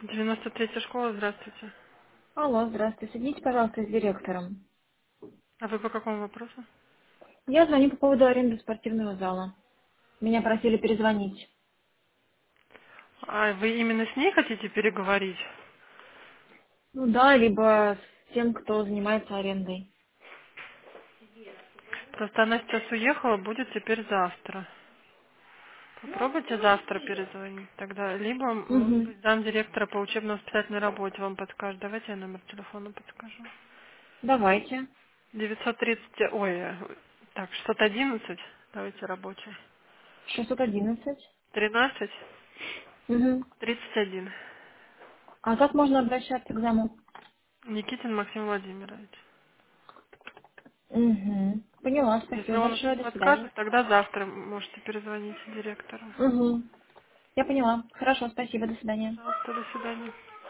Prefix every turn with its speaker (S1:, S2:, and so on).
S1: 93-я школа, здравствуйте.
S2: Алло, здравствуйте. Соедините, пожалуйста, с директором.
S1: А вы по какому вопросу?
S2: Я звоню по поводу аренды спортивного зала. Меня просили перезвонить.
S1: А вы именно с ней хотите переговорить?
S2: Ну да, либо с тем, кто занимается арендой.
S1: Просто она сейчас уехала, будет теперь завтра. Попробуйте завтра перезвонить тогда. Либо, может
S2: Угу.
S1: быть, замдиректора по учебно-воспитательной работе вам подскажет. Давайте я номер телефона подскажу.
S2: Давайте.
S1: 930, ой, так, 611, давайте рабочий.
S2: 611.
S1: 13,
S2: Угу.
S1: 31.
S2: А как можно обращаться к заму?
S1: Никитин Максим Владимирович.
S2: Угу. Поняла,
S1: Если
S2: спасибо
S1: он уже
S2: большое,
S1: не
S2: до свидания.
S1: подскажет, тогда завтра можете перезвонить директору.
S2: Угу. Я поняла. Хорошо, спасибо, до свидания.
S1: Пожалуйста, до свидания.